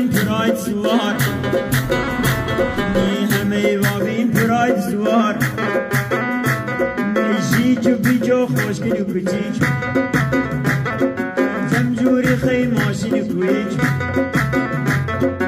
پراید سوار می همه وابین پراید سوار می جیج و بیج و خوشگل و کچیج